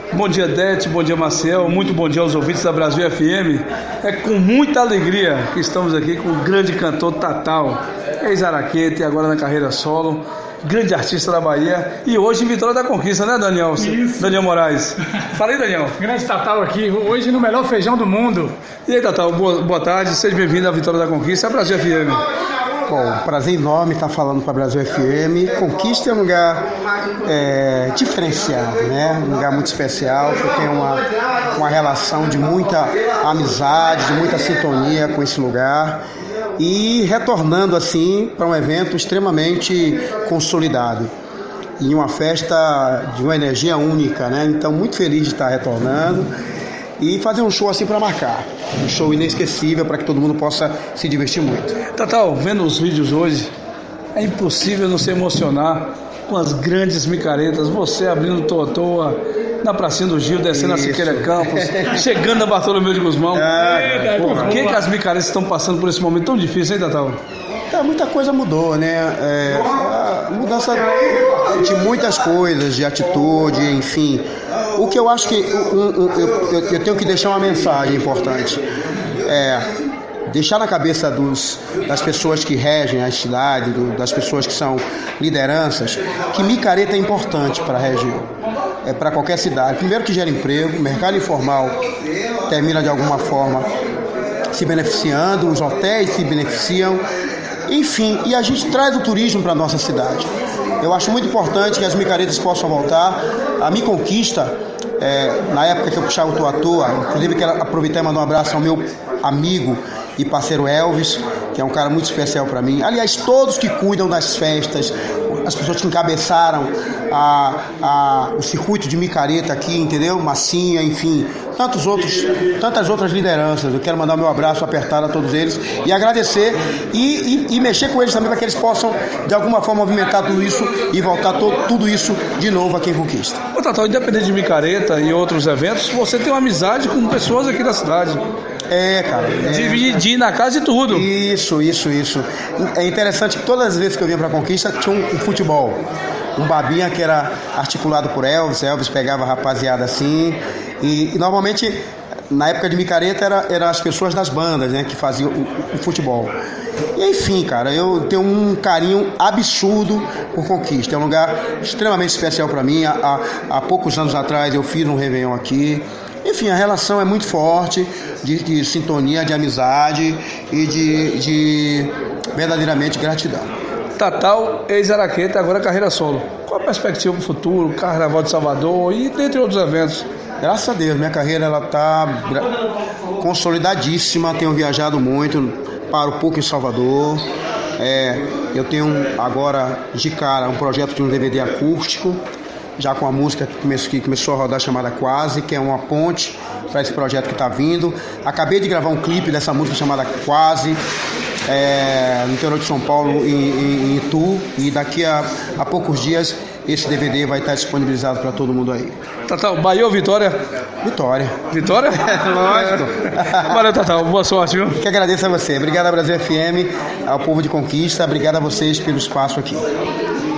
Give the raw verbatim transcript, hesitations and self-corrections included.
Bom dia, Dete, bom dia, Maciel, muito bom dia aos ouvintes da Brasil F M. É com muita alegria que estamos aqui com o grande cantor Tatal, ex-Araqueta e agora na carreira solo, grande artista da Bahia e hoje em Vitória da Conquista, né, Daniel? Isso. Daniel Moraes. Fala aí, Daniel. Grande Tatal aqui, hoje no melhor feijão do mundo. E aí, Tatal, boa, boa tarde, seja bem-vindo à Vitória da Conquista, a Brasil F M. Bom, prazer enorme estar falando para a Brasil F M. Conquista é um lugar é, diferenciado, né? Um lugar muito especial, que tem uma, uma relação de muita amizade, de muita sintonia com esse lugar. E retornando assim para um evento extremamente consolidado. E uma festa de uma energia única, né? Então, muito feliz de estar retornando. E fazer um show assim para marcar, um show inesquecível para que todo mundo possa se divertir muito. Tatal, vendo os vídeos hoje, é impossível não se emocionar com as grandes micaretas, você abrindo toa à toa, na pracinha do Gil, descendo Isso. a Siqueira Campos, chegando a Bartolomeu de Guzmão. Ah, por que, que as micaretas estão passando por esse momento tão difícil, hein, Tatal? Tá, muita coisa mudou, né? É, a mudança de muitas coisas, de atitude, enfim. O que eu acho que um, um, eu, eu, eu tenho que deixar uma mensagem importante. É deixar na cabeça dos, das pessoas que regem a cidade, do, das pessoas que são lideranças, que micareta é importante para a região, é para qualquer cidade. Primeiro que gera emprego, o mercado informal termina de alguma forma se beneficiando, os hotéis se beneficiam, enfim, e a gente traz o turismo para a nossa cidade. Eu acho muito importante que as micaretas possam voltar. A Mi Conquista, é, na época que eu puxava o Toa à Toa, inclusive quero aproveitar e mandar um abraço ao meu amigo e parceiro Elvis, que é um cara muito especial para mim. Aliás, todos que cuidam das festas, as pessoas que encabeçaram a, a, o circuito de micareta aqui, entendeu? Massinha, enfim, tantos outros, tantas outras lideranças. Eu quero mandar o meu abraço apertado a todos eles e agradecer e, e, e mexer com eles também para que eles possam, de alguma forma, movimentar tudo isso e voltar to, tudo isso de novo aqui em Conquista. Ô, Tatal, independente de micareta e outros eventos, você tem uma amizade com pessoas aqui da cidade. É, cara. É. De, de ir na casa e tudo. Isso, isso, isso. É interessante que todas as vezes que eu vinha pra Conquista tinha um, um futebol. Um babinha que era articulado por Elvis. Elvis pegava a rapaziada assim. E, e normalmente, na época de micareta, eram era as pessoas das bandas, né, que faziam o, o futebol. E enfim, cara, eu tenho um carinho absurdo por Conquista. É um lugar extremamente especial pra mim. Há, há poucos anos atrás eu fiz um Réveillon aqui. Enfim, a relação é muito forte de, de sintonia, de amizade e de, de verdadeiramente gratidão. Tatal, ex-Araqueta, agora carreira solo. Qual a perspectiva para o futuro, Carnaval de Salvador e dentre outros eventos? Graças a Deus, minha carreira ela está consolidadíssima, tenho viajado muito, paro pouco em Salvador. É, eu tenho agora de cara um projeto de um D V D acústico, já com a música que começou, que começou a rodar chamada Quase, que é uma ponte para esse projeto que está vindo. Acabei de gravar um clipe dessa música chamada Quase, é, no interior de São Paulo, em, em, em Itu, e daqui a, a poucos dias esse D V D vai estar disponibilizado para todo mundo aí. Tatal, Bahia ou Vitória? Vitória. Vitória? Lógico. Valeu, Tatal, boa sorte, viu? Que agradeço a você. Obrigado a Brasil F M, ao povo de Conquista, obrigado a vocês pelo espaço aqui.